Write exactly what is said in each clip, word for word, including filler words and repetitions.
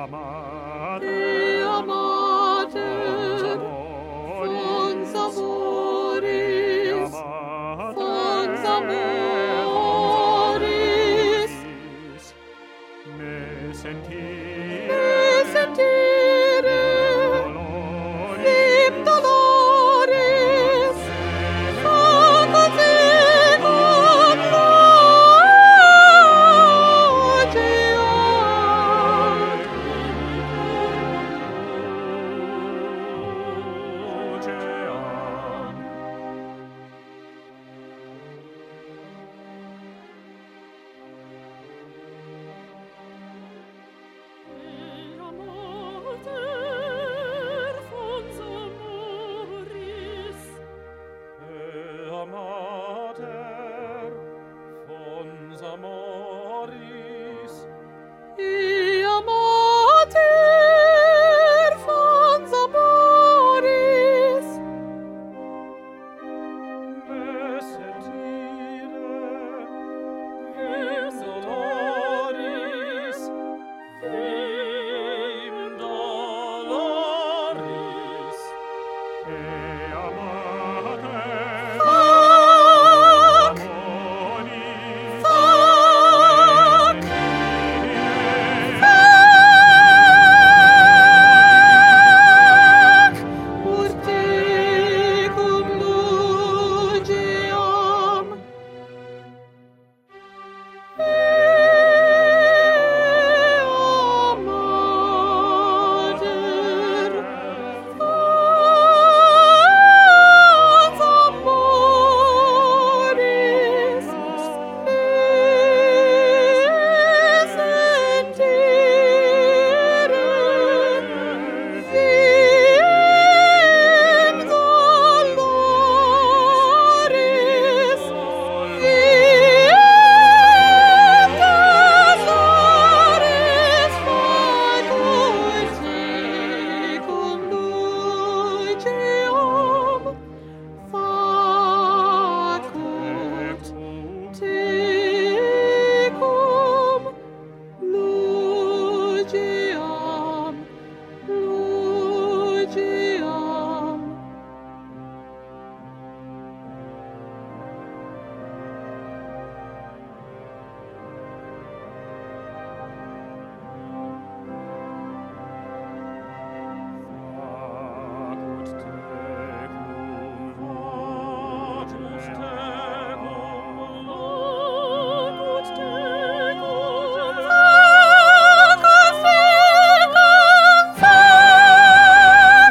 Ea Mater, fons amoris, fons amoris, me sentire, me sentire, sim doloris, facus ecum Ea Mater, fons amoris, me sentire, sim doloris, sim doloris, ea Mater, fac, amoris, fac, ut tecum lugeam. Ea Mater, fons amoris, me sentire, sim doloris, sim doloris, facus tecum lugeam, facut tecum lugeam, lugeam. Facut tecum, facut tecum, Facus tecum, facus tecum, fac,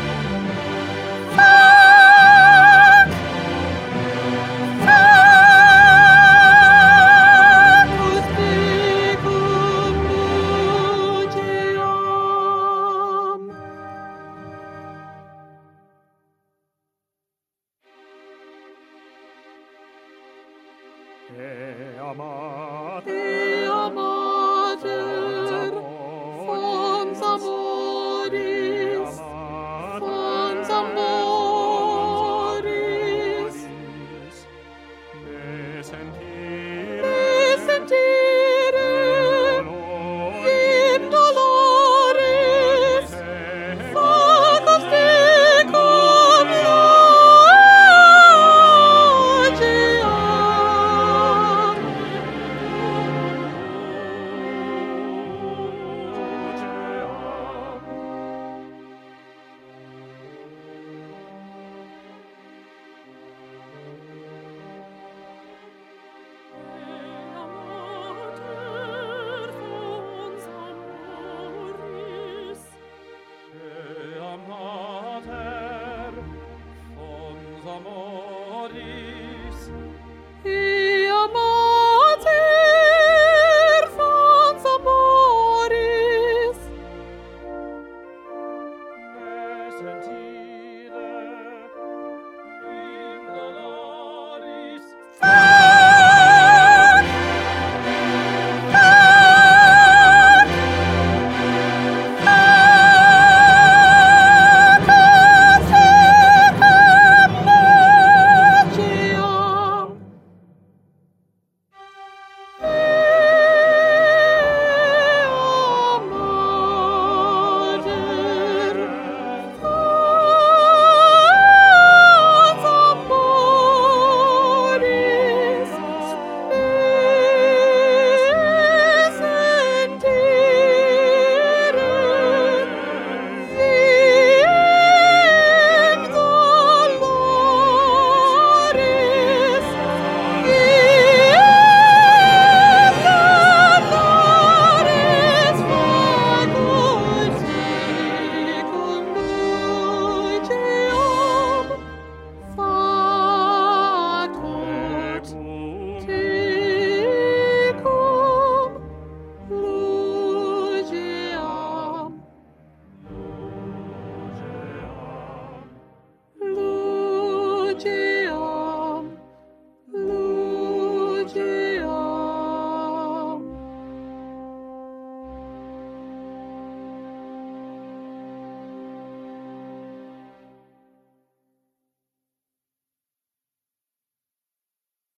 fac, facus tecum lugeam. ea Mater, Ea Mater, fons amoris, fons amoris, me sentire, me sentire, sim doloris, facus tecum lugeam. ea Mater, fons amoris, Ea Mater, fons amoris, me sentire,